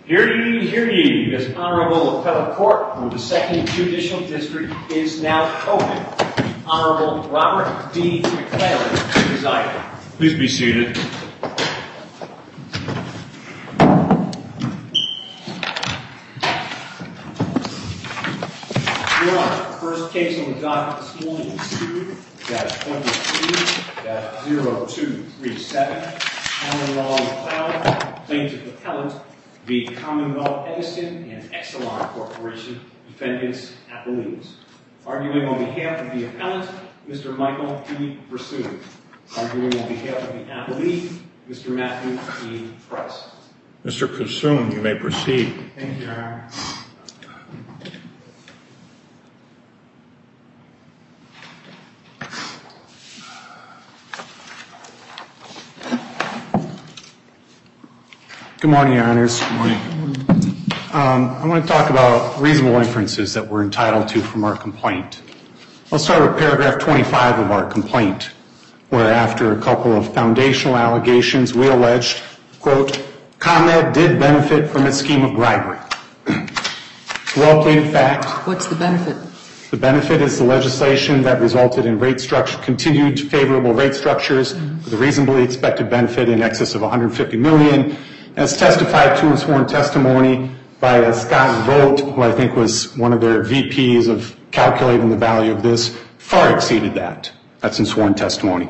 Hear ye, this Honorable Appellate Court for the 2nd Judicial District is now open. Honorable Robert D. McClellan presiding. Please be seated. Your Honor, the first case on the docket this morning is 2-23-0237. Alan Long McLeod, plaintiff appellant, v. Commonwealth Edison and Exelon Corporation, defendants appellees. Arguing on behalf of the appellant, Mr. Michael E. Pursuit. Arguing on behalf of the appellee, Mr. Matthew E. Price. Mr. Pursuit, you may proceed. Thank you, Your Honor. Good morning, Your Honors. Good morning. I want to talk about reasonable inferences that we're entitled to from our complaint. I'll start with paragraph 25 of our complaint, where after a couple of foundational allegations, we alleged, quote, ComEd did benefit from a scheme of bribery. Well-pleaded fact. What's the benefit? The benefit is the legislation that resulted in continued favorable rate structures with a reasonably expected benefit in excess of $150 million. As testified to in sworn testimony by Scott Vogt, who I think was one of their VPs of calculating the value of this, far exceeded that. That's in sworn testimony.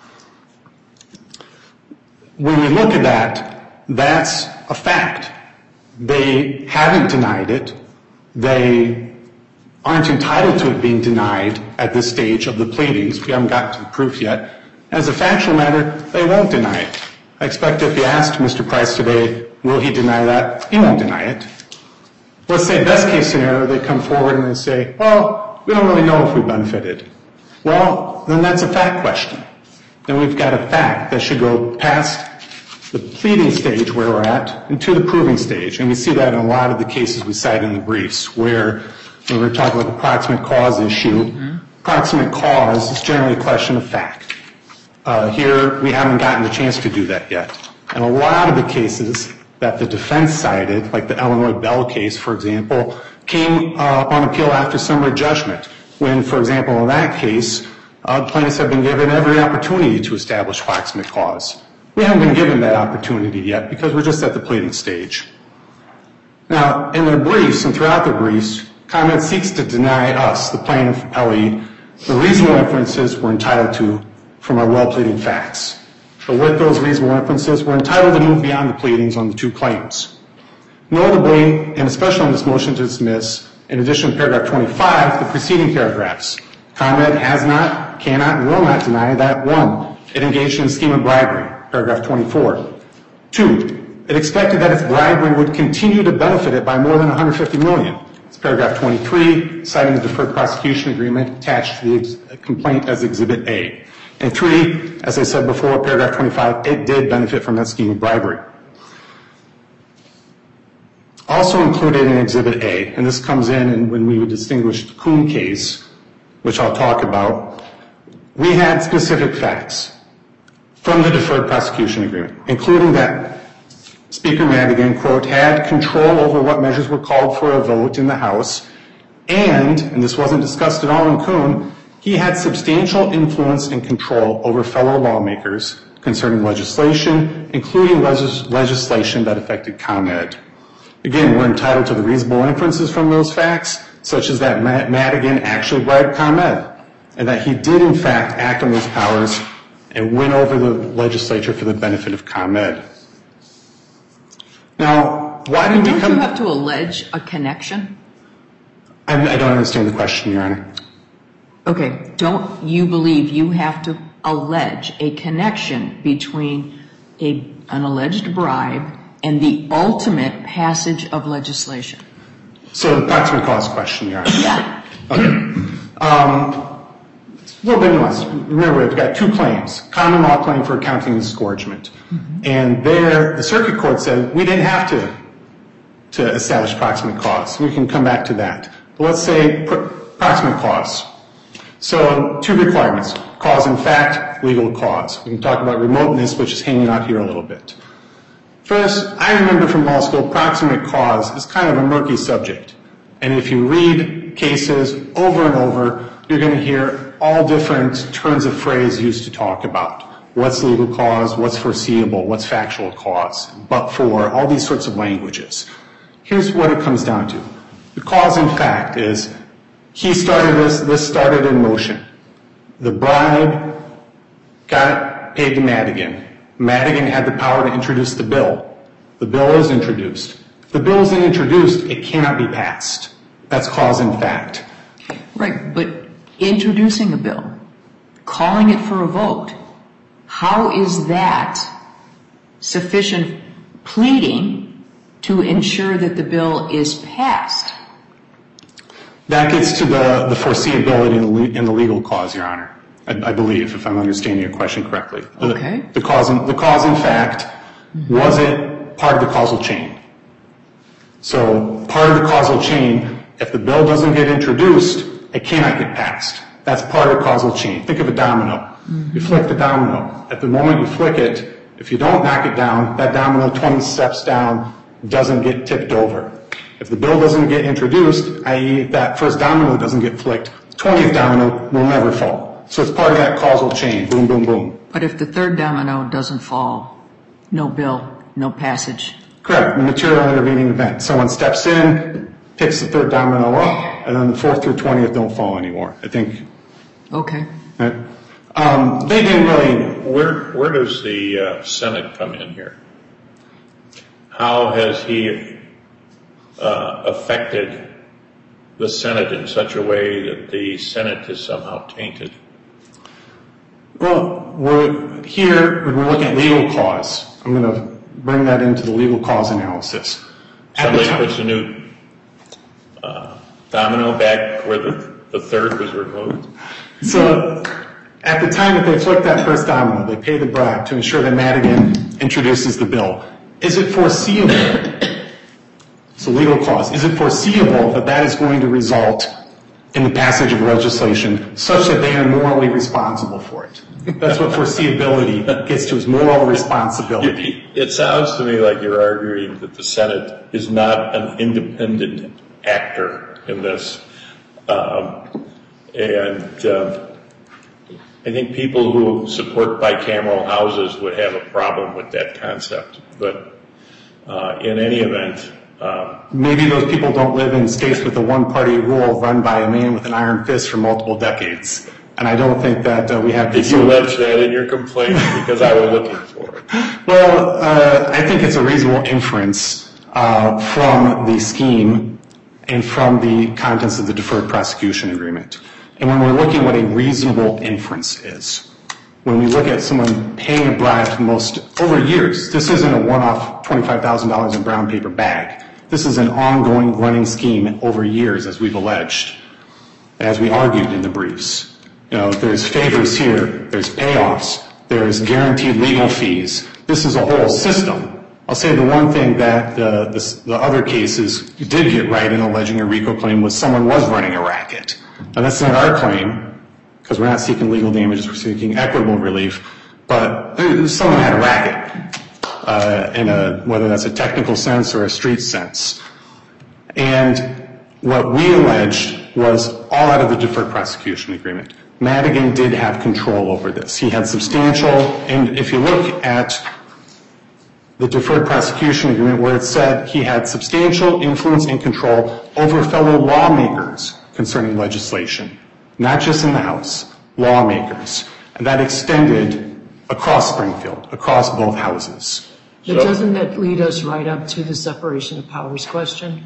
When we look at that, that's a fact. They haven't denied it. They aren't entitled to it being denied at this stage of the pleadings. We haven't gotten to the proof yet. As a factual matter, they won't deny it. I expect if you asked Mr. Price today, will he deny that? He won't deny it. Let's say best case scenario, they come forward and they say, well, we don't really know if we benefited. Well, then that's a fact question. Then we've got a fact that should go past the pleading stage where we're at and to the proving stage. And we see that in a lot of the cases we cite in the briefs where when we're talking about the proximate cause issue, proximate cause is generally a question of fact. Here, we haven't gotten the chance to do that yet. And a lot of the cases that the defense cited, like the Illinois Bell case, for example, came on appeal after summary judgment. When, for example, in that case, plaintiffs have been given every opportunity to establish proximate cause. We haven't been given that opportunity yet because we're just at the pleading stage. Now, in their briefs and throughout their briefs, ComEd seeks to deny us, the plaintiff appellee, the reasonable inferences we're entitled to from our well-pleading facts. But with those reasonable inferences, we're entitled to move beyond the pleadings on the two claims. Notably, and especially on this motion to dismiss, in addition to paragraph 25, the preceding paragraphs, ComEd has not, cannot, and will not deny that, 1, it engaged in a scheme of bribery, paragraph 24. 2, it expected that its bribery would continue to benefit it by more than $150 million. It's paragraph 23, citing the deferred prosecution agreement attached to the complaint as Exhibit A. And 3, as I said before, paragraph 25, it did benefit from that scheme of bribery. Also included in Exhibit A, and this comes in when we would distinguish the Kuhn case, which I'll talk about, we had specific facts from the deferred prosecution agreement, including that Speaker Madigan, quote, had control over what measures were called for a vote in the House, and this wasn't discussed at all in Kuhn, he had substantial influence and control over fellow lawmakers concerning legislation, including legislation that affected ComEd. Again, we're entitled to the reasonable inferences from those facts, such as that Madigan actually bribed ComEd, and that he did, in fact, act on those powers and win over the legislature for the benefit of ComEd. Now, why did we come... Don't you have to allege a connection? I don't understand the question, Your Honor. Okay, don't you believe you have to allege a connection between an alleged bribe and the ultimate passage of legislation? So the proximate cause question, Your Honor. Yeah. Okay. It's a little bit nuanced. Remember, we've got two claims. Common law claim for accounting and disgorgement. And there, the circuit court said we didn't have to establish proximate cause. We can come back to that. But let's say proximate cause. So two requirements, cause in fact, legal cause. We can talk about remoteness, which is hanging out here a little bit. First, I remember from law school, proximate cause is kind of a murky subject. And if you read cases over and over, you're going to hear all different turns of phrase used to talk about. What's legal cause, what's foreseeable, what's factual cause, but for, all these sorts of languages. Here's what it comes down to. The cause in fact is, he started this started in motion. The bribe got paid to Madigan. Madigan had the power to introduce the bill. The bill is introduced. If the bill isn't introduced, it cannot be passed. That's cause in fact. Right, but introducing a bill, calling it for a vote, how is that sufficient pleading to ensure that the bill is passed? That gets to the foreseeability in the legal cause, Your Honor, I believe, if I'm understanding your question correctly. Okay. The cause in fact, was it part of the causal chain? So part of the causal chain, if the bill doesn't get introduced, it cannot get passed. That's part of the causal chain. Think of a domino. You flick the domino. At the moment you flick it, if you don't knock it down, that domino 20 steps down doesn't get tipped over. If the bill doesn't get introduced, i.e. that first domino doesn't get flicked, the 20th domino will never fall. So it's part of that causal chain. Boom, boom, boom. But if the third domino doesn't fall, no bill, no passage. Correct. Material intervening event. Someone steps in, picks the third domino up, and then the 4th through 20th don't fall anymore. I think. Okay. Right? They didn't really. Where does the Senate come in here? How has he affected the Senate in such a way that the Senate is somehow tainted? Well, we're here when we're looking at legal cause. I'm going to bring that into the legal cause analysis. Somebody puts a new domino back where the third was removed. So at the time that they flick that first domino, they pay the bribe to ensure that Madigan introduces the bill. Is it foreseeable? So legal cause. Is it foreseeable that that is going to result in the passage of legislation such that they are morally responsible for it? That's what foreseeability gets to, is moral responsibility. It sounds to me like you're arguing that the Senate is not an independent actor in this. I think people who support bicameral houses would have a problem with that concept. But in any event... maybe those people don't live in states with a one-party rule run by a man with an iron fist for multiple decades. And I don't think that we have... Did you allege that in your complaint? Because I was looking for it. Well, I think it's a reasonable inference from the scheme and from the contents of the deferred prosecution agreement. And when we're looking at what a reasonable inference is, when we look at someone paying a bribe to over years, this isn't a one-off $25,000 in brown paper bag. This is an ongoing running scheme over years, as we've alleged, as we argued in the briefs. You know, there's favors here, there's payoffs, there's guaranteed legal fees. This is a whole system. I'll say the one thing that the other cases did get right in alleging a RICO claim was someone was running a racket. Now, that's not our claim, because we're not seeking legal damages, we're seeking equitable relief. But someone had a racket, whether that's a technical sense or a street sense. And what we alleged was all out of the deferred prosecution agreement. Madigan did have control over this. He had substantial, and if you look at the deferred prosecution agreement where it said he had substantial influence and control over fellow lawmakers concerning legislation, not just in the House, lawmakers. And that extended across Springfield, across both houses. But doesn't that lead us right up to the separation of powers question?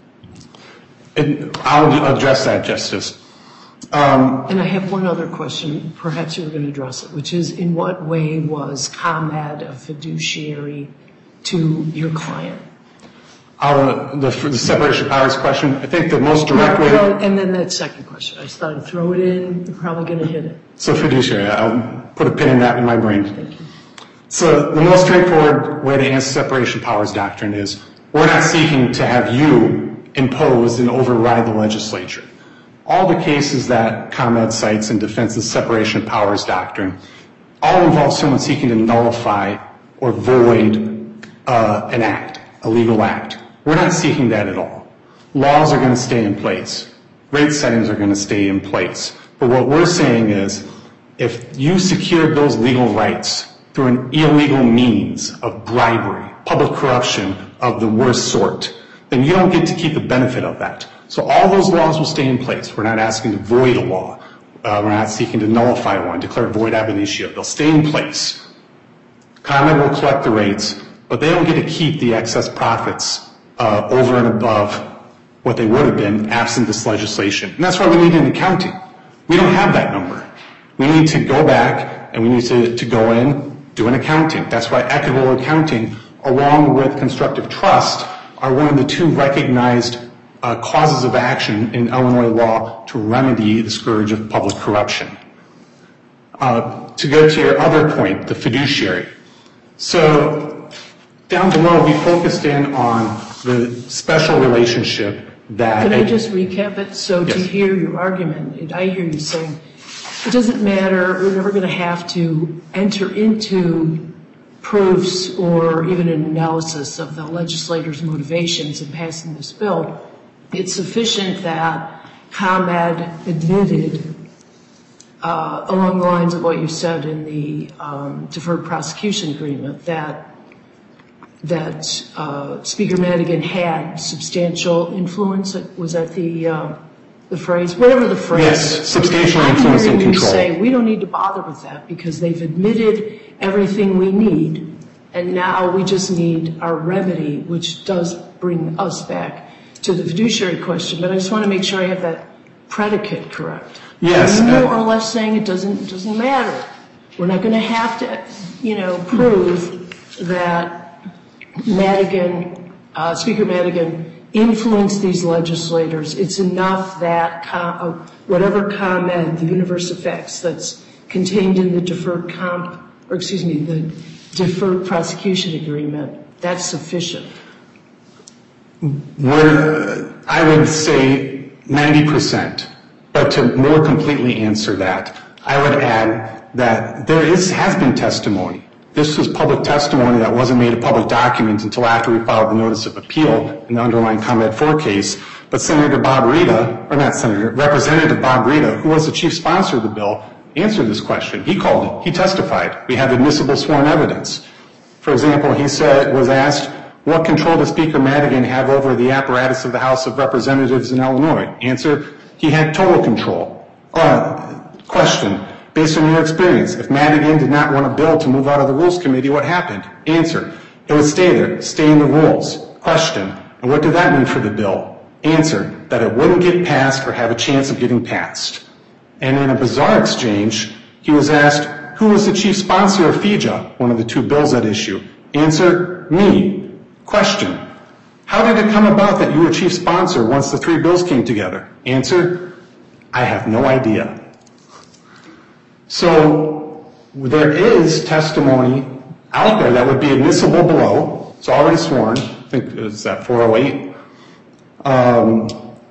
I'll address that, Justice. And I have one other question, perhaps you were going to address it, which is, in what way was ComEd a fiduciary to your client? The separation of powers question, I think the most direct way... And then that second question, I just thought I'd throw it in, you're probably going to hit it. So fiduciary, I'll put a pin in that in my brain. Thank you. So the most straightforward way to answer separation of powers doctrine is, we're not seeking to have you impose and override the legislature. All the cases that ComEd cites in defense of separation of powers doctrine all involve someone seeking to nullify or void an act, a legal act. We're not seeking that at all. Laws are going to stay in place. Rate settings are going to stay in place. But what we're saying is, if you secure those legal rights through an illegal means of bribery, public corruption of the worst sort, then you don't get to keep the benefit of that. So all those laws will stay in place. We're not asking to void a law. We're not seeking to nullify one, declare void ab initio. They'll stay in place. ComEd will collect the rates, but they don't get to keep the excess profits over and above what they would have been absent this legislation. And that's why we need an accounting. We don't have that number. We need to go back and we need to go in, do an accounting. That's why equitable accounting, along with constructive trust, are one of the two recognized causes of action in Illinois law to remedy the scourge of public corruption. To go to your other point, the fiduciary. So down below, we focused in on the special relationship that... Can I just recap it? So Yes. To hear your argument, I hear you saying, it doesn't matter, we're never going to have to enter into proofs or even an analysis of the legislators' motivations in passing this bill. It's sufficient that ComEd admitted, along the lines of what you said in the deferred prosecution agreement, that Speaker Madigan had substantial influence. Was that the phrase? Whatever the phrase is. Yes, substantial influence and control. I'm hearing you say we don't need to bother with that because they've admitted everything we need, and now we just need our remedy, which does bring us back to the fiduciary question. But I just want to make sure I have that predicate correct. Yes. Are you more or less saying it doesn't matter? We're not going to have to, prove that Madigan, Speaker Madigan, influenced these legislators. It's enough that whatever ComEd, the universe of facts that's contained in the deferred prosecution agreement, that's sufficient. I would say 90%. But to more completely answer that, I would add that there has been testimony. This was public testimony that wasn't made a public document until after we filed the notice of appeal in the underlying ComEd 4 case. But Representative Bob Rita, who was the chief sponsor of the bill, answered this question. He called it. He testified. We have admissible sworn evidence. For example, he was asked, what control does Speaker Madigan have over the apparatus of the House of Representatives in Illinois? Answer, he had total control. Question, based on your experience, if Madigan did not want a bill to move out of the Rules Committee, what happened? Answer, it would stay there, stay in the rules. Question, and what did that mean for the bill? Answer, that it wouldn't get passed or have a chance of getting passed. And in a bizarre exchange, he was asked, who was the chief sponsor of FEJA, one of the two bills at issue? Answer, me. Question, how did it come about that you were chief sponsor once the three bills came together? Answer, I have no idea. So there is testimony out there that would be admissible below. It's already sworn. I think it's at 408. Are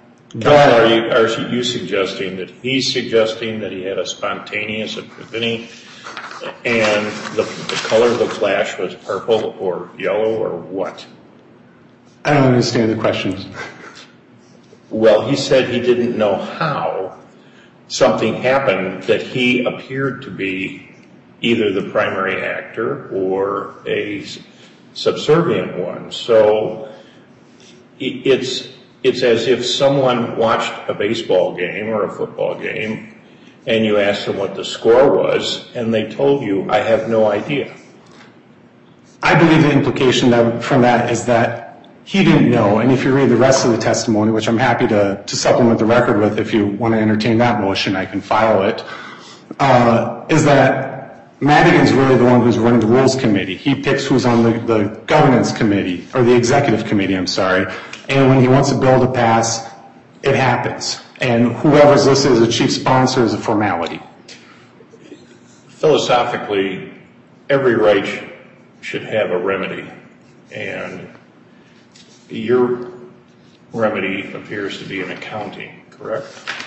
you suggesting that he's suggesting that he had a spontaneous epiphany and the color of the flash was purple or yellow or what? I don't understand the question. Well, he said he didn't know how something happened that he appeared to be either the primary actor or a subservient one. So it's as if someone watched a baseball game or a football game and you asked them what the score was and they told you, I have no idea. I believe the implication from that is that he didn't know, and if you read the rest of the testimony, which I'm happy to supplement the record with if you want to entertain that motion, I can file it, is that Madigan's really the one who's running the Rules Committee. He picks who's on the Governance Committee, or the Executive Committee, I'm sorry, and when he wants a bill to pass, it happens. And whoever's listed as a chief sponsor is a formality. Philosophically, every right should have a remedy, and your remedy appears to be an accounting, correct?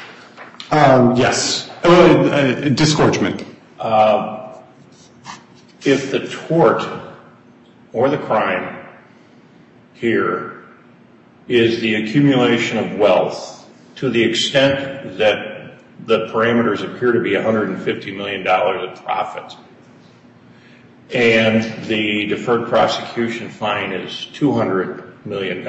Yes. Disgorgement. If the tort or the crime here is the accumulation of wealth to the extent that the parameters appear to be $150 million of profit, and the deferred prosecution fine is $200 million,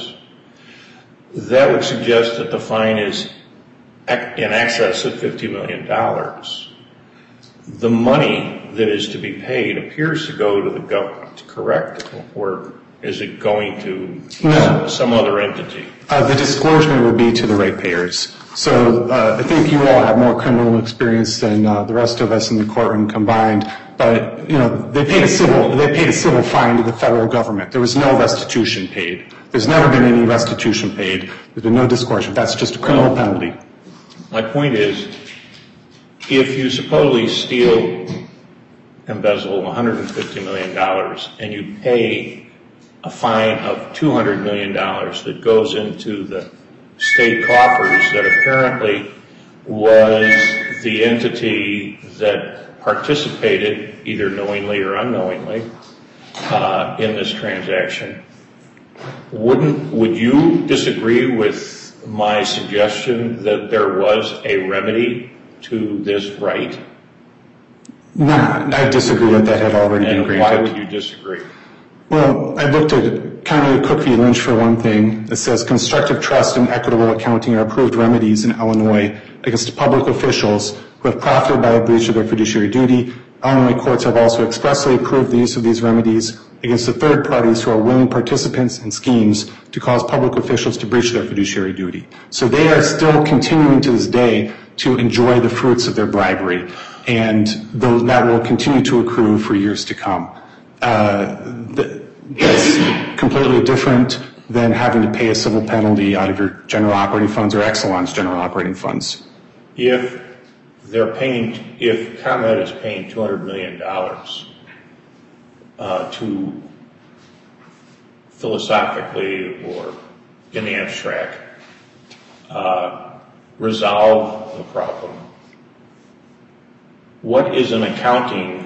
that would suggest that the fine is in excess of $50 million. The money that is to be paid appears to go to the government, correct? Or is it going to some other entity? The disgorgement would be to the ratepayers. So I think you all have more criminal experience than the rest of us in the courtroom combined. But they paid a civil fine to the federal government. There was no restitution paid. There's never been any restitution paid. There's been no disgorgement. That's just a criminal penalty. My point is, if you supposedly steal, embezzle $150 million, and you pay a fine of $200 million that goes into the state coffers that apparently was the entity that participated, either knowingly or unknowingly, in this transaction, would you disagree with my suggestion that there was a remedy to this right? No, I disagree that that had already been granted. And why would you disagree? Well, I looked at County of Cook v. Lynch for one thing. It says constructive trust and equitable accounting are approved remedies in Illinois against public officials who have profited by a breach of their fiduciary duty. Illinois courts have also expressly approved the use of these remedies against the third parties who are willing participants in schemes to cause public officials to breach their fiduciary duty. So they are still continuing to this day to enjoy the fruits of their bribery, and that will continue to accrue for years to come. That's completely different than having to pay a civil penalty out of your general operating funds or Exelon's general operating funds. If ComEd is paying $200 million to philosophically or in the abstract resolve the problem, what is an accounting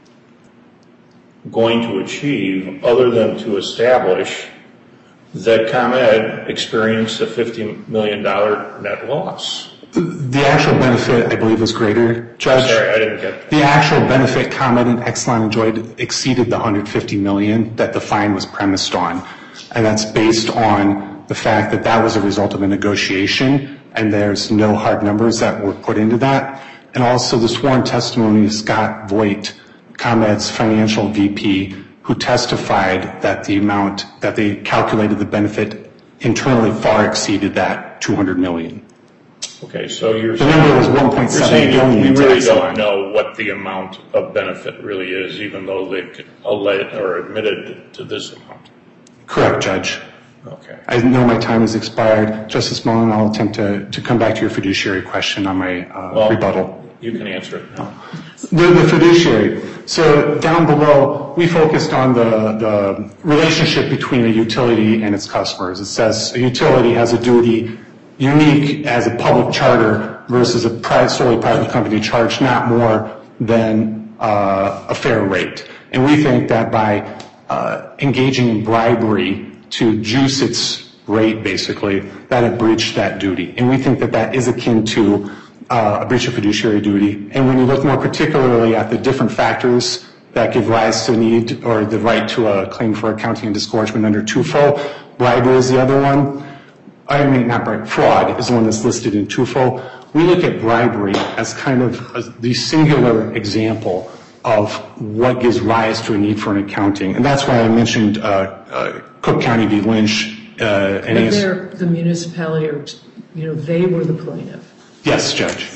going to achieve other than to establish that ComEd experienced a $50 million net loss? The actual benefit, I believe, was greater, Judge. Sorry, I didn't get that. The actual benefit ComEd and Exelon enjoyed exceeded the $150 million that the fine was premised on. And that's based on the fact that that was a result of a negotiation, and there's no hard numbers that were put into that. And also the sworn testimony of Scott Voigt, ComEd's financial VP, who testified that the amount that they calculated the benefit internally far exceeded that $200 million. Okay, so you're the number was $1.7 billion. We really don't know what the amount of benefit really is, even though they've admitted to this amount. Correct, Judge. Okay. I know my time has expired. Justice Mullen, I'll attempt to come back to your fiduciary question on my rebuttal. You can answer it now. The fiduciary. So down below, we focused on the relationship between a utility and its customers. It says a utility has a duty unique as a public charter versus a solely private company charged not more than a fair rate. And we think that by engaging in bribery to juice its rate, basically, that it breached that duty. And we think that that is akin to a breach of fiduciary duty. And when you look more particularly at the different factors that give rise to the need or the right to a claim for accounting and disgorgement under TUFO, bribery is the other one. I mean, not bribery, fraud is the one that's listed in TUFO. We look at bribery as kind of the singular example of what gives rise to a need for an accounting. And that's why I mentioned Cook County v. Lynch. But they're the municipality, or, they were the plaintiff. Yes, Judge.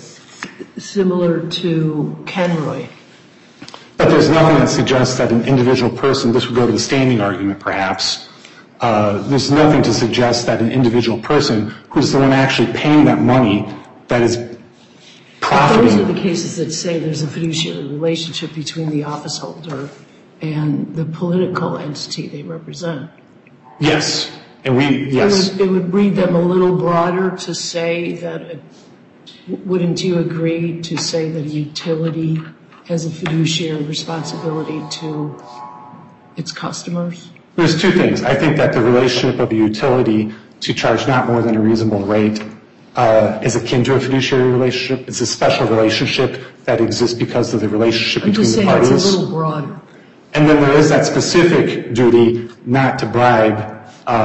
Similar to Kenroy. But there's nothing that suggests that an individual person, this would go to the standing argument perhaps, there's nothing to suggest that an individual person who's the one actually paying that money that is profiting. Those are the cases that say there's a fiduciary relationship between the office holder and the political entity they represent. Yes. And yes. It would read them a little broader to say that, wouldn't you agree to say that a utility has a fiduciary responsibility to its customers? There's two things. I think that the relationship of a utility to charge not more than a reasonable rate is akin to a fiduciary relationship. It's a special relationship that exists because of the relationship between the parties. I'm just saying it's a little broader. And then there is that specific duty not to bribe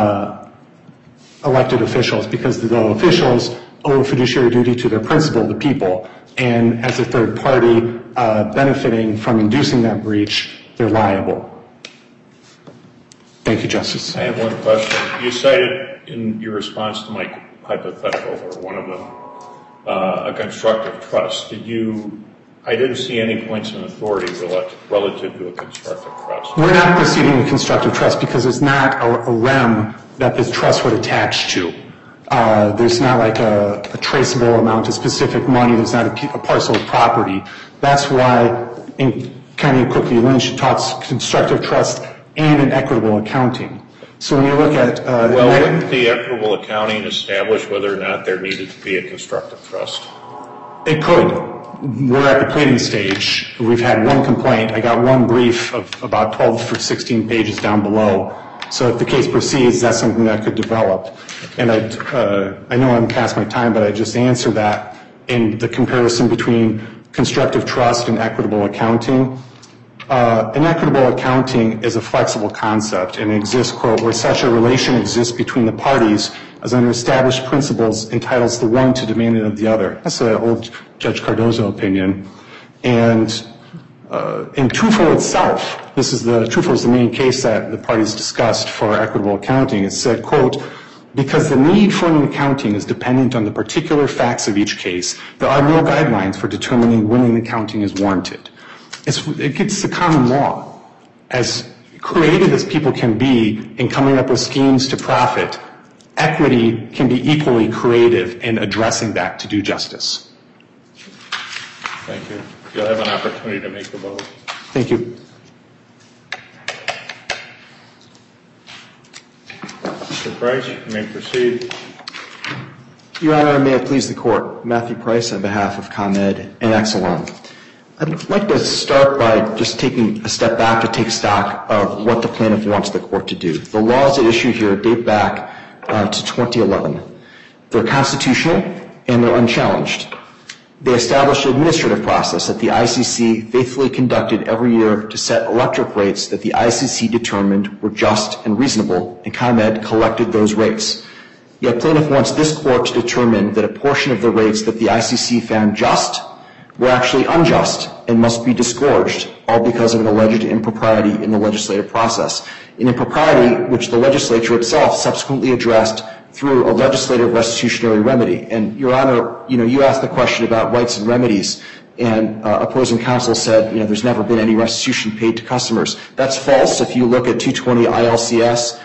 elected officials, because the officials owe a fiduciary duty to their principal, the people. And as a third party benefiting from inducing that breach, they're liable. Thank you, Justice. I have one question. You cited in your response to my hypothetical, or one of them, a constructive trust. I didn't see any points in authority relative to a constructive trust. We're not proceeding with constructive trust because it's not a rem that this trust would attach to. There's not like a traceable amount of specific money. There's not a parcel of property. That's why in County of Cook v. Lynch it talks constructive trust and an equitable accounting. So when you look at... wouldn't the equitable accounting establish whether or not there needed to be a constructive trust? It could. We're at the pleading stage. We've had one complaint. I got one brief of about 12 or 16 pages down below. So if the case proceeds, that's something that could develop. And I know I'm past my time, but I just answer that in the comparison between constructive trust and equitable accounting. An equitable accounting is a flexible concept and exists, quote, where such a relation exists between the parties as under established principles entitles the one to demand it of the other. That's an old Judge Cardozo opinion. And in TUFO itself, TUFO is the main case that the parties discussed for equitable accounting. It said, quote, because the need for an accounting is dependent on the particular facts of each case, there are no guidelines for determining when an accounting is warranted. It gets the common law. As creative as people can be in coming up with schemes to profit, equity can be equally creative in addressing that to do justice. Thank you. You'll have an opportunity to make a vote. Thank you. Mr. Price, you may proceed. Your Honor, and may it please the Court, Matthew Price on behalf of ComEd and Exelon. I'd like to start by just taking a step back to take stock of what the plaintiff wants the Court to do. The laws at issue here date back to 2011. They're constitutional and they're unchallenged. They established an administrative process that the ICC faithfully conducted every year to set electric rates that the ICC determined were just and reasonable, and ComEd collected those rates. Yet plaintiff wants this Court to determine that a portion of the rates that the ICC found just were actually unjust and must be disgorged, all because of an alleged impropriety in the legislative process. An impropriety which the legislature itself subsequently addressed through a legislative restitutionary remedy. And, Your Honor, you asked the question about rights and remedies, and opposing counsel said, there's never been any restitution paid to customers. That's false. If you look at 220 ILCS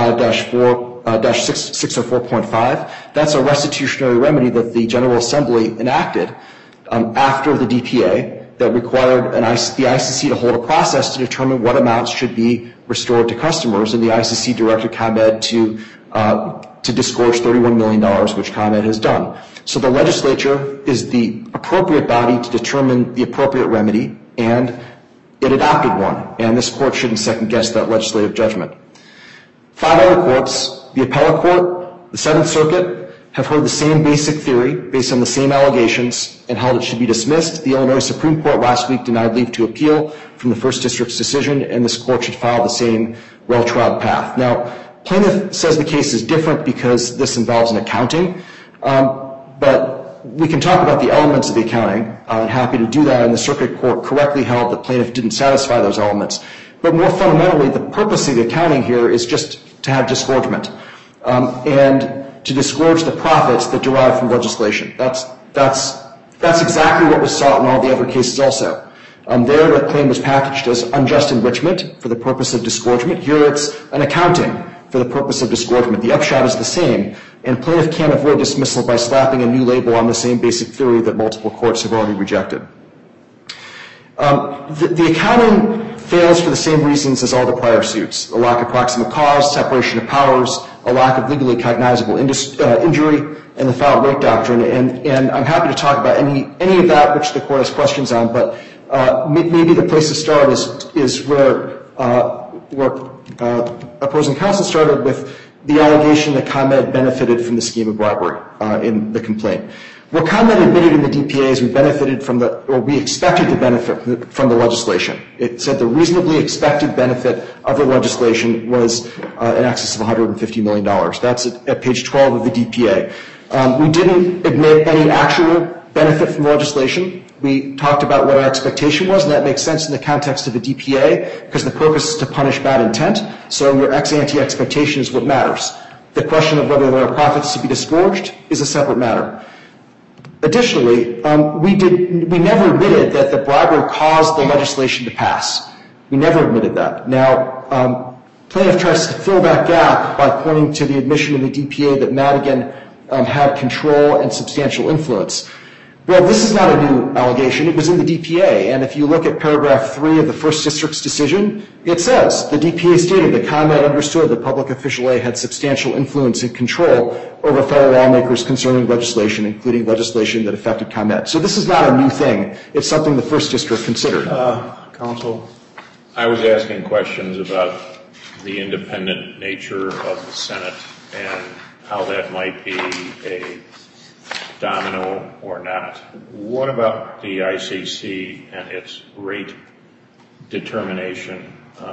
5-604.5, that's a restitutionary remedy that the General Assembly enacted after the DPA that required the ICC to hold a process to determine what amounts should be restored to customers, and the ICC directed ComEd to disgorge $31 million, which ComEd has done. So the legislature is the appropriate body to determine the appropriate remedy, and it adopted one, and this Court shouldn't second-guess that legislative judgment. 5 other courts, the Appellate Court, the Seventh Circuit, have heard the same basic theory based on the same allegations and held it should be dismissed. The Illinois Supreme Court last week denied leave to appeal from the First District's decision, and this Court should follow the same well-trod path. Now, plaintiff says the case is different because this involves an accounting, but we can talk about the elements of the accounting. I'm happy to do that, and the Circuit Court correctly held that plaintiff didn't satisfy those elements. But more fundamentally, the purpose of the accounting here is just to have disgorgement and to disgorge the profits that derive from legislation. That's exactly what was sought in all the other cases also. There, the claim was packaged as unjust enrichment for the purpose of disgorgement. Here, it's an accounting for the purpose of disgorgement. The upshot is the same, and plaintiff can't avoid dismissal by slapping a new label on the same basic theory that multiple courts have already rejected. The accounting fails for the same reasons as all the prior suits: a lack of proximate cause, separation of powers, a lack of legally cognizable injury, and the foul rate doctrine. And I'm happy to talk about any of that which the Court has questions on, but maybe the place to start is where opposing counsel started with the allegation that ComEd benefited from the scheme of bribery in the complaint. What ComEd admitted in the DPA is we expected to benefit from the legislation. It said the reasonably expected benefit of the legislation was in excess of $150 million. That's at page 12 of the DPA. We didn't admit any actual benefit from the legislation. We talked about what our expectation was, and that makes sense in the context of the DPA because the purpose is to punish bad intent. So your ex-ante expectation is what matters. The question of whether there are profits to be disgorged is a separate matter. Additionally, we never admitted that the bribery caused the legislation to pass. We never admitted that. Now, plaintiff tries to fill that gap by pointing to the admission in the DPA that Madigan had control and substantial influence. Well, this is not a new allegation. It was in the DPA, and if you look at paragraph 3 of the First District's decision, it says the DPA stated that ComEd understood that public official A had substantial influence and control over federal lawmakers concerning legislation, including legislation that affected ComEd. So this is not a new thing. It's something the First District considered. Counsel, I was asking questions about the independent nature of the Senate and how that might be a domino or not. What about the ICC and its rate determination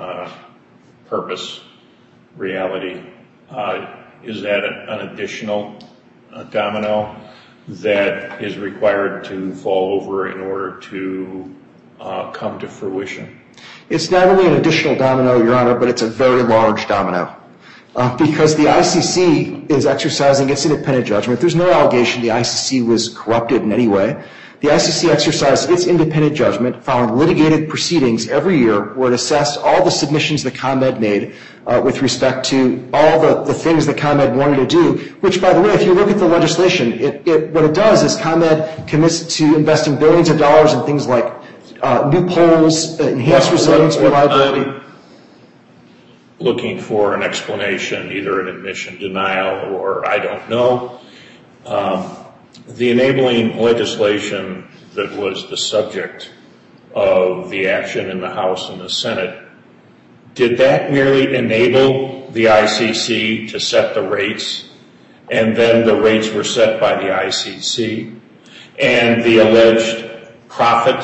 purpose, reality? Is that an additional domino that is required to fall over in order to come to fruition? It's not only an additional domino, Your Honor, but it's a very large domino. Because the ICC is exercising its independent judgment. There's no allegation the ICC was corrupted in any way. The ICC exercised its independent judgment following litigated proceedings every year where it assessed all the submissions that ComEd made with respect to all the things that ComEd wanted to do, which, by the way, if you look at the legislation, what it does is ComEd commits to investing billions of dollars in things like new poles, enhanced resilience, reliability. Looking for an explanation, either an admission, denial, or I don't know. The enabling legislation that was the subject of the action in the House and the Senate, did that merely enable the ICC to set the rates, and then the rates were set by the ICC, and the alleged profit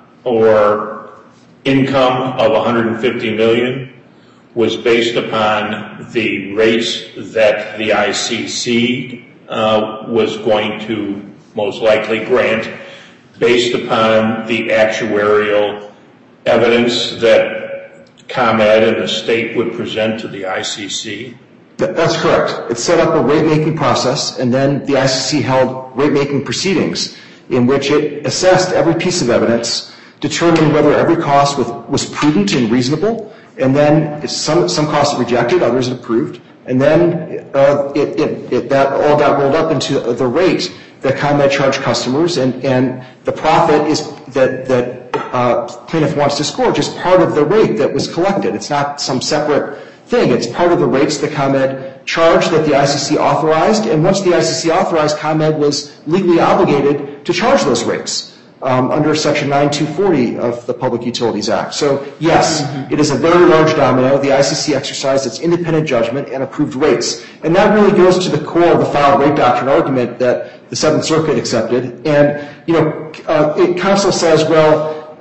or income of $150 million was based upon the rates that the ICC was going to most likely grant based upon the actuarial evidence that ComEd and the state would present to the ICC? That's correct. It set up a rate-making process, and then the ICC held rate-making proceedings in which it assessed every piece of evidence, determined whether every cost was prudent and reasonable, and then some costs it rejected, others it approved, and then that all got rolled up into the rate that ComEd charged customers, and the profit is that plaintiff wants to score just part of the rate that was collected. It's not some separate thing. It's part of the rates that ComEd charged that the ICC authorized, and once the ICC authorized, ComEd was legally obligated to charge those rates under Section 9240 of the Public Utilities Act. So, yes, it is a very large domino. The ICC exercised its independent judgment and approved rates. And that really goes to the core of the filed rate doctrine argument that the Seventh Circuit accepted. And, counsel says, well,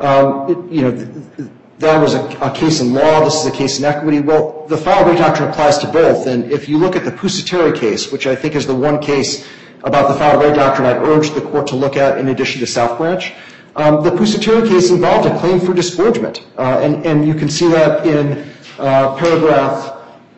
that was a case in law, this is a case in equity. Well, the filed rate doctrine applies to both. And if you look at the Pusateri case, which I think is the one case about the filed rate doctrine I'd urge the court to look at in addition to South Branch, the Pusateri case involved a claim for disgorgement. And you can see that in paragraph,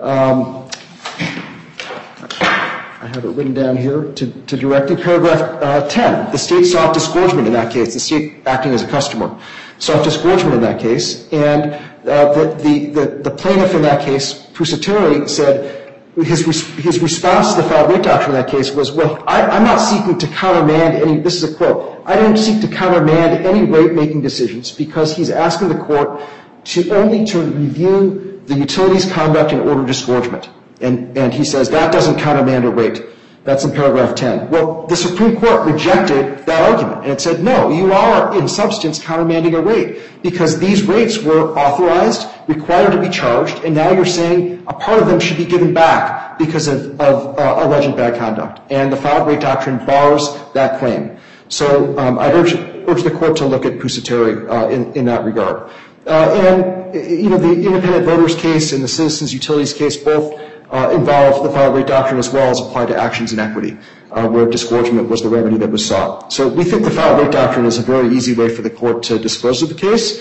I have it written down here to direct you, paragraph 10. The state sought disgorgement in that case, the state acting as a customer sought disgorgement in that case. And the plaintiff in that case, Pusateri, said, his response to the filed rate doctrine in that case was, well, I'm not seeking to countermand any, this is a quote, I don't seek to countermand any rate-making decisions because he's asking the court only to review the utilities' conduct and order disgorgement. And he says that doesn't countermand a rate. That's in paragraph 10. Well, the Supreme Court rejected that argument, and it said, no, you are in substance countermanding a rate because these rates were authorized, required to be charged, and now you're saying a part of them should be given back because of alleged bad conduct. And the filed rate doctrine bars that claim. So I urge the court to look at Pusateri in that regard. And, you know, the independent voters case and the citizens utilities case both involve the filed rate doctrine as well as applied to actions in equity, where disgorgement was the remedy that was sought. So we think the filed rate doctrine is a very easy way for the court to dispose of the case.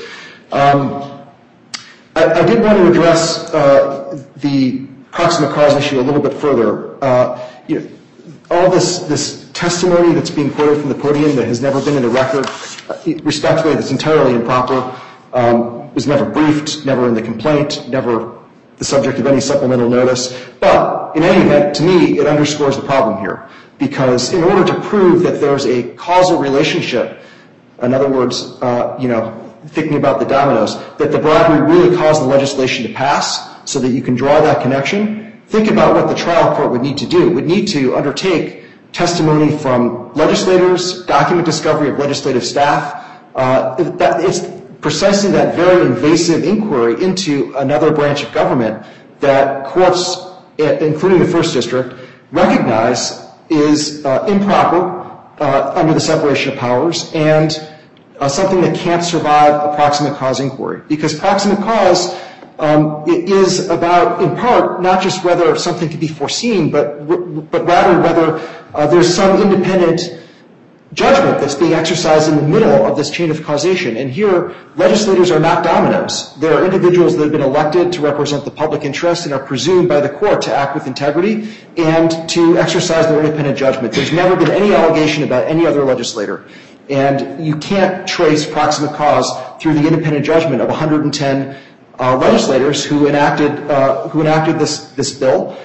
I did want to address the proximate cause issue a little bit further. You know, all this testimony that's being quoted from the podium that has never been in the record, respectfully, that's entirely improper, was never briefed, never in the complaint, never the subject of any supplemental notice. But in any event, to me, it underscores the problem here. Because in order to prove that there's a causal relationship, in other words, you know, thinking about the dominoes, that the bribery really caused the legislation to pass so that you can draw that connection, think about what the trial court would need to do. It would need to undertake testimony from legislators, document discovery of legislative staff. It's precisely that very invasive inquiry into another branch of government that courts, including the First District, recognize is improper under the separation of powers and something that can't survive a proximate cause inquiry. Because proximate cause is about, in part, not just whether something can be foreseen, but rather whether there's some independent judgment that's being exercised in the middle of this chain of causation. And here, legislators are not dominoes. They are individuals that have been elected to represent the public interest and are presumed by the court to act with integrity and to exercise their independent judgment. There's never been any allegation about any other legislator. And you can't trace proximate cause through the independent judgment of 110 legislators who enacted this bill,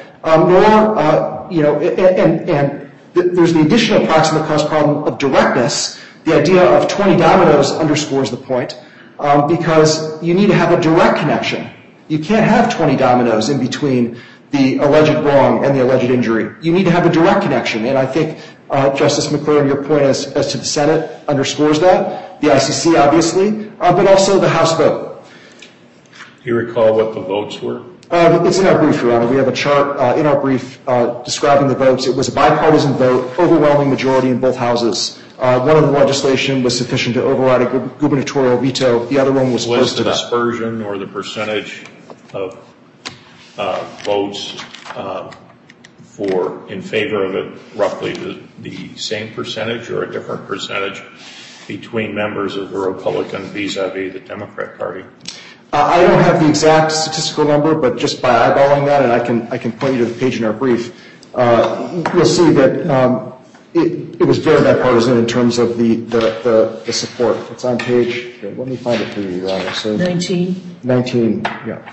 and there's the additional proximate cause problem of directness. The idea of 20 dominoes underscores the point because you need to have a direct connection. You can't have 20 dominoes in between the alleged wrong and the alleged injury. You need to have a direct connection, and I think, Justice McClure, your point as to the Senate underscores that, the ICC, obviously, but also the House vote. Do you recall what the votes were? It's in our brief, Your Honor. We have a chart in our brief describing the votes. It was a bipartisan vote, overwhelming majority in both houses. One of the legislation was sufficient to override a gubernatorial veto. The other one was close to that. Was the dispersion or the percentage of votes in favor of it roughly the same percentage or a different percentage between members of the Republican vis-a-vis the Democrat Party? I don't have the exact statistical number, but just by eyeballing that, and I can point you to the page in our brief, you'll see that it was very bipartisan in terms of the support. It's on page, here, let me find it for you, Your Honor. So 19? 19, yeah.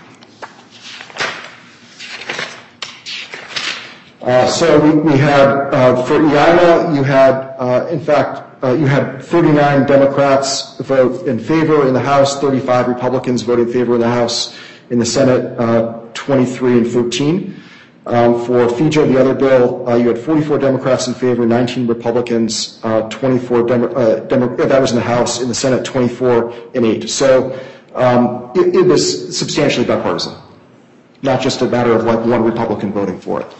So we had, for EIMA, you had, in fact, you had 39 Democrats vote in favor in the House, 35 Republicans vote in favor in the House. In the Senate, 23 and 13. For FIJA, the other bill, you had 44 Democrats in favor, 19 Republicans, 24 that was in the House. In the Senate, 24 and 8. So it was substantially bipartisan, not just a matter of like one Republican voting for it.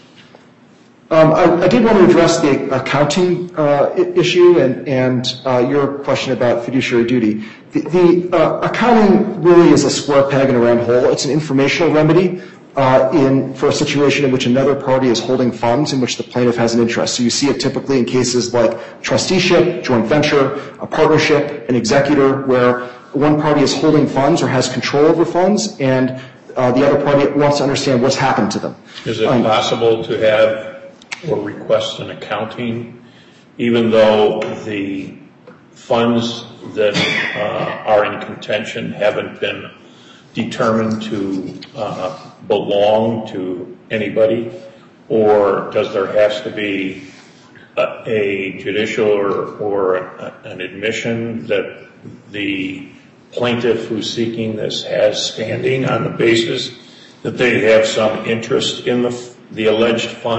I did want to address the accounting issue and your question about fiduciary duty. The accounting really is a square peg in a round hole. It's an informational remedy for a situation in which another party is holding funds in which the plaintiff has an interest. So you see it typically in cases like trusteeship, joint venture, a partnership, an executor, where one party is holding funds or has control over funds, and the other party wants to understand what's happened to them. Is it possible to have or request an accounting even though the funds that are in contention haven't been determined to belong to anybody? Or does there have to be a judicial or an admission that the plaintiff who's seeking this has standing on the basis that they have some interest in the alleged fund?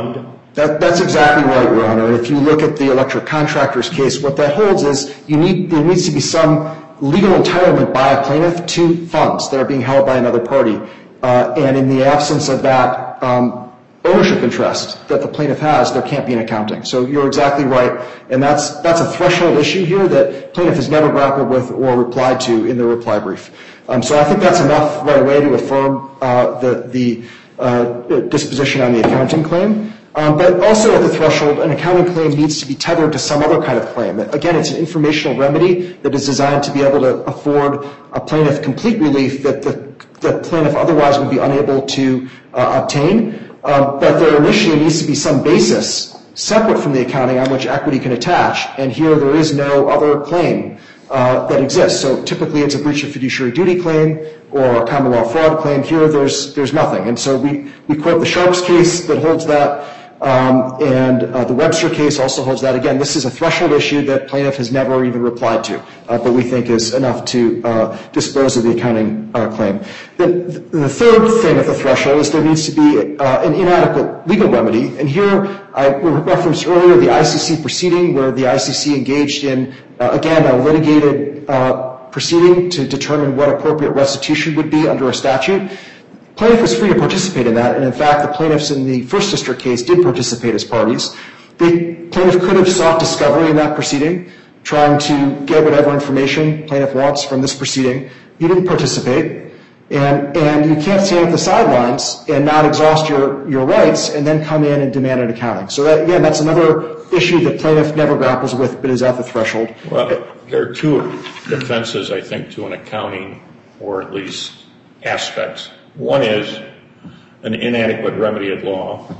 That's exactly right, Your Honor. If you look at the electric contractor's case, what that holds is there needs to be some legal entitlement by a plaintiff to funds that are being held by another party. And in the absence of that ownership interest that the plaintiff has, there can't be an accounting. So you're exactly right. And that's a threshold issue here that plaintiff has never grappled with or replied to in the reply brief. So I think that's enough right away to affirm the disposition on the accounting claim. But also at the threshold, an accounting claim needs to be tethered to some other kind of claim. Again, it's an informational remedy that is designed to be able to afford a plaintiff complete relief that the plaintiff otherwise would be unable to obtain. But there initially needs to be some basis separate from the accounting on which equity can attach. And here there is no other claim that exists. So typically it's a breach of fiduciary duty claim or a common law fraud claim. Here there's nothing. And so we quote the Sharps case that holds that. And the Webster case also holds that. Again, this is a threshold issue that plaintiff has never even replied to, but we think is enough to dispose of the accounting claim. The third thing at the threshold is there needs to be an inadequate legal remedy. And here I referenced earlier the ICC proceeding where the ICC engaged in, again, a litigated proceeding to determine what appropriate restitution would be under a statute. Plaintiff was free to participate in that, and in fact, the plaintiffs in the First District case did participate as parties. The plaintiff could have sought discovery in that proceeding, trying to get whatever information plaintiff wants from this proceeding. He didn't participate, and you can't stand at the sidelines and not exhaust your rights and then come in and demand an accounting. So that, again, that's another issue that plaintiff never grapples with but is at the threshold. Well, there are two defenses, I think, to an accounting, or at least aspects. One is an inadequate remedy at law,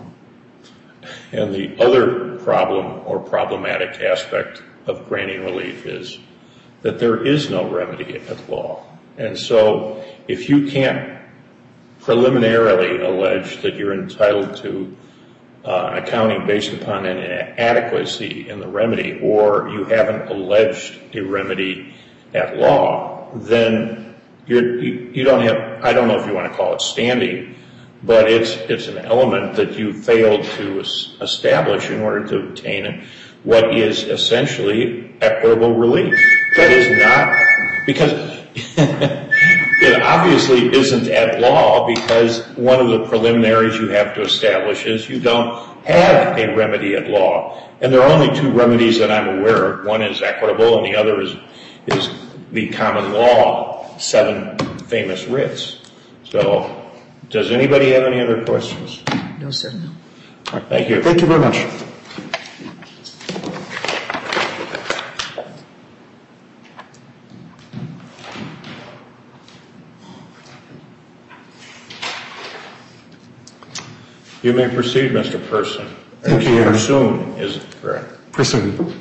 and the other problem or problematic aspect of granting relief is that there is no remedy at law. And so if you can't preliminarily allege that you're entitled to accounting based upon an inadequacy in the remedy, or you haven't alleged a remedy at law, then you don't have, I don't know if you want to call it standing, but it's an element that you failed to establish in order to obtain what is essentially equitable relief. That is not, because it obviously isn't at law, because one of the preliminaries you have to establish is you don't have a remedy at law. And there are only two remedies that I'm aware of. One is equitable and the other is the common law 7 famous writs. So, does anybody have any other questions? No, sir. No. All right, thank you. Thank you very much. You may proceed, Mr. Person. Thank you. Pursoon, is it correct? Pursoon.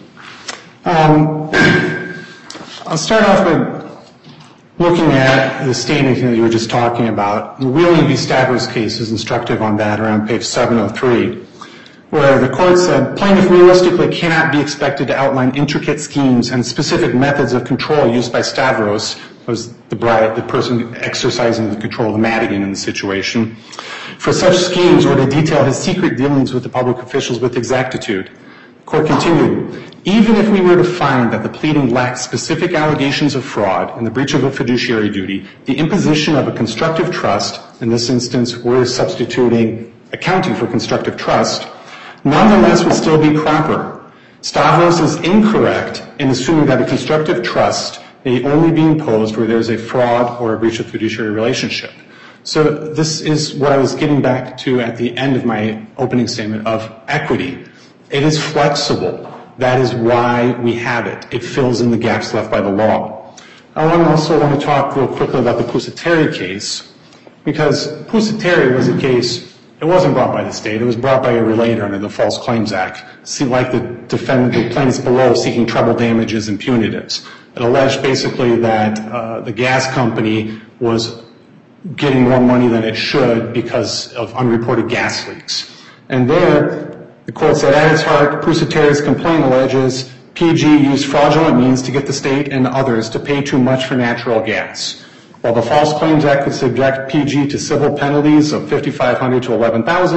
I'll start off by looking at the standing that you were just talking about. The Wheeling v. Stavros case is instructive on that around page 703, where the court said, plaintiff realistically cannot be expected to outline intricate schemes and specific methods of control used by Stavros, was the person exercising the control of the Madigan in the situation, for such schemes or to detail his secret dealings with the public officials with exactitude. The court continued, even if we were to find that the pleading lacked specific allegations of fraud and the breach of a fiduciary duty, the imposition of a constructive trust, in this instance we're substituting accounting for constructive trust, nonetheless would still be proper. Stavros is incorrect in assuming that a constructive trust may only be imposed where there's a fraud or a breach of fiduciary relationship. So this is what I was getting back to at the end of my opening statement of equity. It is flexible. That is why we have it. It fills in the gaps left by the law. I also want to talk real quickly about the Pusateri case, because Pusateri was a case, it wasn't brought by the state, it was brought by a relator under the False Claims Act. It seemed like the defendant, the plaintiffs below, seeking treble damages and punitives. It alleged basically that the gas company was getting more money than it should because of unreported gas leaks. And there, the court said, at its heart, Pusateri's complaint alleges PG used fraudulent means to get the state and others to pay too much for natural gas. While the False Claims Act could subject PG to civil penalties of $5,500 to $11,000,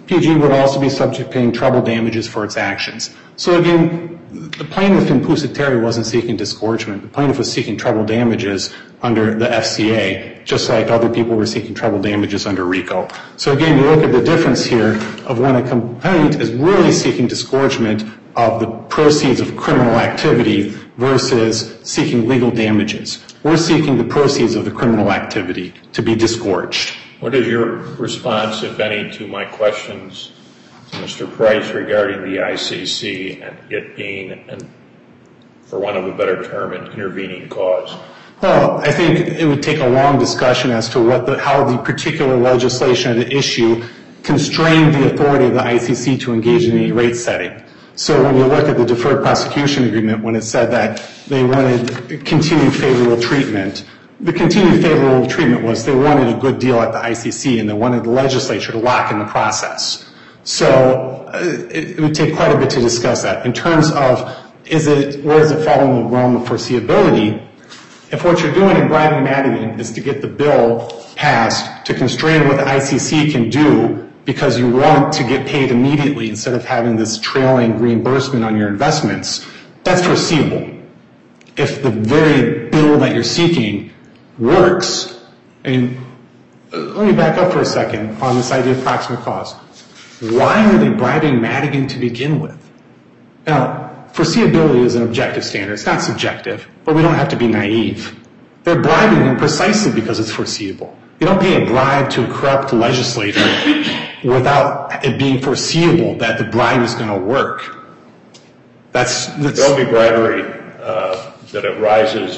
PG would also be subject to paying treble damages for its actions. So again, the plaintiff in Pusateri wasn't seeking disgorgement. The plaintiff was seeking treble damages under the FCA, just like other people were seeking treble damages under RICO. So again, you look at the difference here of when a complaint is really seeking disgorgement of the proceeds of criminal activity versus seeking legal damages. We're seeking the proceeds of the criminal activity to be disgorged. What is your response, if any, to my questions to Mr. Price regarding the ICC and it being, for want of a better term, an intervening cause? Well, I think it would take a long discussion as to how the particular legislation of the issue constrained the authority of the ICC to engage in any rate setting. So when you look at the deferred prosecution agreement, when it said that they wanted continued favorable treatment, the continued favorable treatment was they wanted a good deal at the ICC and they wanted the legislature to lock in the process. So it would take quite a bit to discuss that. In terms of where does it fall in the realm of foreseeability, if what you're doing in bribing Madigan is to get the bill passed to constrain what the ICC can do because you want to get paid immediately instead of having this trailing reimbursement on your investments, that's foreseeable. If the very bill that you're seeking works, and let me back up for a second on this idea of proximate cause. Why are they bribing Madigan to begin with? Now, foreseeability is an objective standard. It's not subjective, but we don't have to be naive. They're bribing him precisely because it's foreseeable. You don't pay a bribe to a corrupt legislator without it being foreseeable that the bribe is going to work. There'll be bribery that arises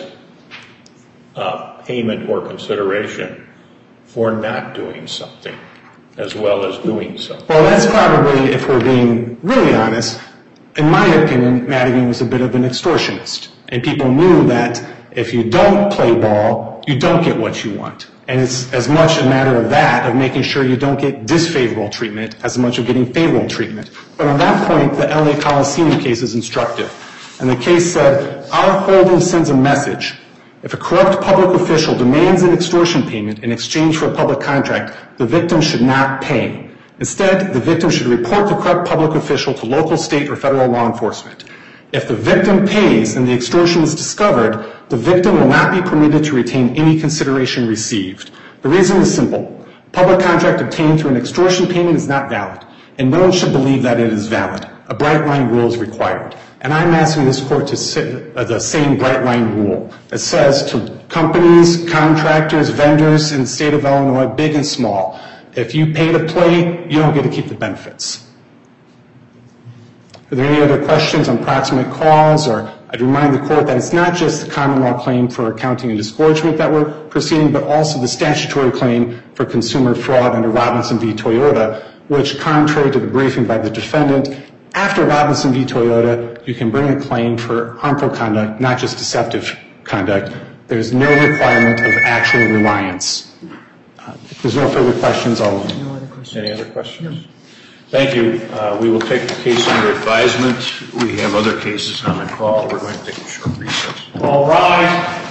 payment or consideration for not doing something as well as doing something. Well, that's probably, if we're being really honest, in my opinion, Madigan was a bit of an extortionist. And people knew that if you don't play ball, you don't get what you want. And it's as much a matter of that, of making sure you don't get disfavorable treatment, as much of getting favorable treatment. But on that point, the LA Coliseum case is instructive. And the case said, our holding sends a message. If a corrupt public official demands an extortion payment in exchange for a public contract, the victim should not pay. Instead, the victim should report the corrupt public official to local, state, or federal law enforcement. If the victim pays and the extortion is discovered, the victim will not be permitted to retain any consideration received. The reason is simple. Public contract obtained through an extortion payment is not valid, and no one should believe that it is valid. A bright line rule is required. And I'm asking this court to set the same bright line rule that says to companies, contractors, vendors in the state of Illinois, big and small, if you pay to play, you don't get to keep the benefits. Are there any other questions on proximate cause? Or I'd remind the court that it's not just the common law claim for accounting and disgorgement that we're proceeding, but also the statutory claim for consumer fraud under Robinson v. Toyota, which, contrary to the briefing by the defendant, after Robinson v. Toyota, you can bring a claim for harmful conduct, not just deceptive conduct. There's no requirement of actual reliance. If there's no further questions, I'll... Any other questions? Thank you. We will take the case under advisement. We have other cases on the call. We're going to take a short recess. All rise.